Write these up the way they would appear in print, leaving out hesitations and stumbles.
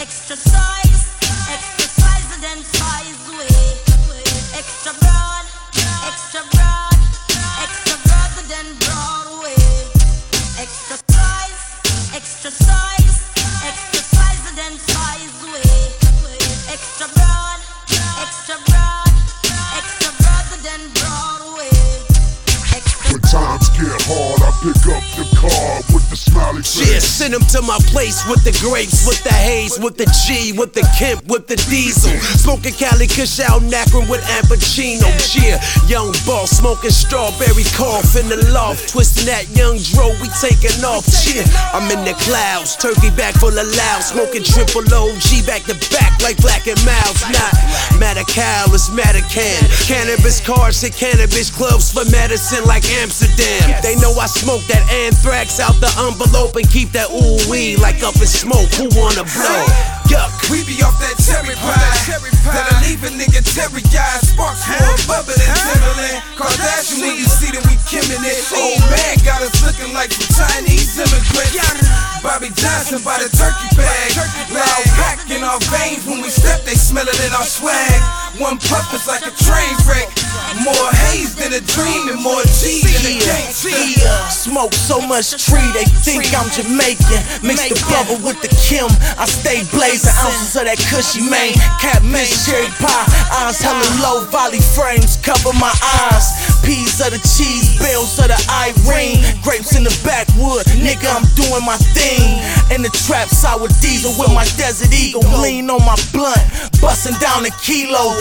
Extra size, and then size way. Extra broad, extra broad, extra broader than Broadway. Extra size, and then size way. Extra broad, extra broad, extra broader than Broadway. When times get hard, I pick up the car with the smiley face. Yeah, send them to my place with the grapes, with the haze, with the G, with the Kemp, with the diesel. Smoking Cali Kush out Akron with Amperchino. Yeah, young boss smoking strawberry cough in the loft, twisting that young dro, we taking off. Yeah, I'm in the clouds, turkey back full of loud, smoking triple OG back to back like Black and Miles. Not Medi-Cal, it's Medican. Cannabis cars hit cannabis clubs for medicine like Amsterdam. They know I smoke that anthrax out the envelope and keep that ooh-wee like up in smoke. Who wanna blow? Yuck. We be off that cherry pie that'll leave a nigga teary-eyed. Sparks more bubble than Timberland. Kardashian when you see that we killing it. Old man got us looking like some Chinese immigrants. Bobby Johnson by the turkey bag. Loud pack in our veins when we step, they smell it in our swag. One puff is like a train wreck. More haze than a dream and more G than a gangster. Smoke so much tree, they think I'm Jamaican. Mix the bubble with the Kim, I stay blazing. Ounces of that cushy main, cat mix, cherry pie. Eyes hella low, volley frames cover my eyes. Peas of the cheese, bills of the Irene. Grapes in the backwood, nigga, I'm doing my thing. In the trap, sour diesel with my Desert Eagle. Lean on my blunt, busting down a kilo.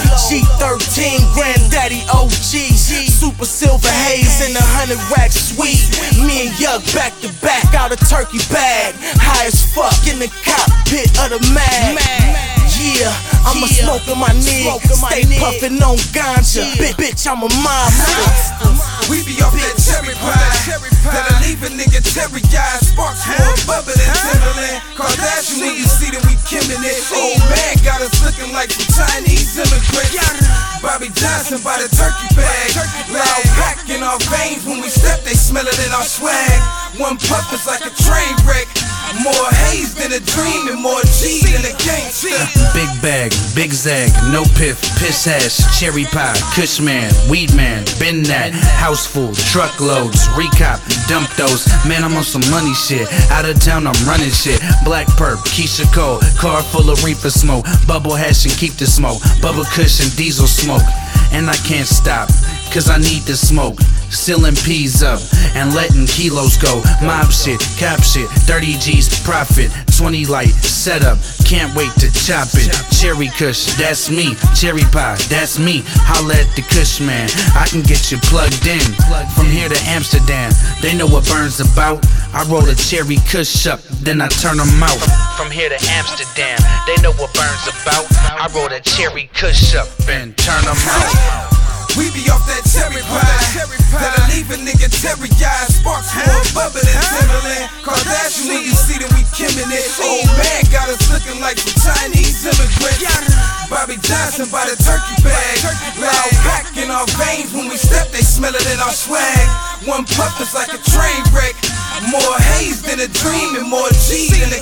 G13, granddaddy OG. Super silver haze in 100 rack sweet. Me and Yuck back to back out a turkey bag. High as fuck in the cockpit of the mag. Yeah, I'm a smoker my nigga. Stay puffin' on ganja. Bitch, I'm a mobster. We be off that cherry pie that'll leave a nigga teary-eyed. Sparks more bubble than Timberland. Kardashian when you see that we killing it. Old man got us looking like some Chinese immigrants. Bobby Johnson by the turkey bag. Loud pack in our veins when we step, they smell it in our swag. One puff is like a train wreck. More haze than a dream and more G than a gangster. Big bag, big zag, no piff, piss hash, cherry pie, Kushman, weed man, been that. House full, truckloads, recop, dump those. Man, I'm on some money shit. Out of town, I'm running shit. Black perp, Keisha Cole, car full of reefer smoke. Bubble hash and keep the smoke. Bubble kush and diesel smoke. And I can't stop, cause I need the smoke. Sealing peas up and letting kilos go. Mob shit, cop shit, 30 G's profit. 20 light, setup, can't wait to chop it. Cherry Kush, that's me. Cherry pie, that's me. Holla at the Kush man, I can get you plugged in. From here to Amsterdam, they know what burns about. I roll a Cherry Kush up, then I turn them out. From here to Amsterdam, they know what burns about. I roll a Cherry Kush up and turn them out. We be off that cherry pie that'll leave a nigga teary-eyed. Sparks more bubble than Timberland. Kardashian when you see that we killing it. Old man got us looking like some Chinese immigrants. Bobby Johnson by the turkey bag. Loud pack in our veins when we step, they smell it in our swag. One puff is like a train wreck. More haze than a dream and more G than a